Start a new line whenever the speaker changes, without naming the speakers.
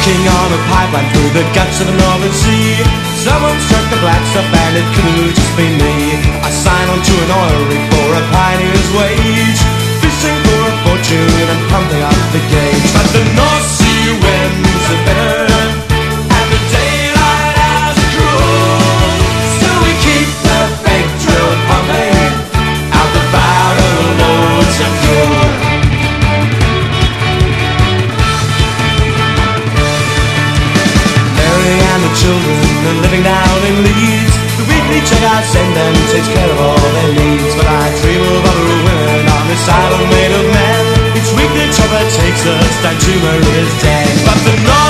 Working on a pipeline through the guts of the Northern Sea. Someone struck the black stuff and it could just be me. I signed on to an oil rig for a pioneer's wage, fishing for a fortune and pumping up the gauge. But the North Sea winds are bitter and the daylight hours are cruel, so we keep the big drill pumping out the barrel loads of fuel. Children are living down in Leeds. The weekly checkout send them takes care of all their needs. But I dream of other women on this island made of men. Each week the chopper takes us down to Maria's Den. But the